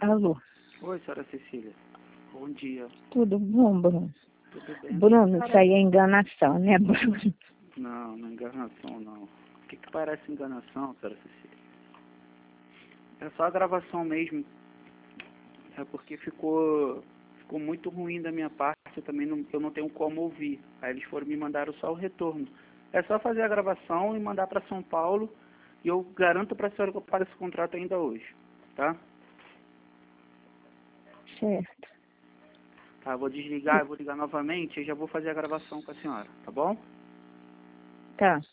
Alô, Oi, senhora Cecília. Bom dia. tudo bom, Bruno? Tudo bem? Bruno, isso aí é enganação, né, Bruno? Não, não é enganação, não. O que parece enganação, senhora Cecília? É só a gravação mesmo. É porque ficou muito ruim da minha parte. Eu não tenho como ouvir. Aí eles me mandaram só o retorno. É só fazer a gravação e mandar para São Paulo. E eu garanto para a senhora que eu pago esse contrato ainda hoje. Tá? Certo. Tá, vou desligar, eu vou ligar novamente e já vou fazer a gravação com a senhora. Tá bom? Tá.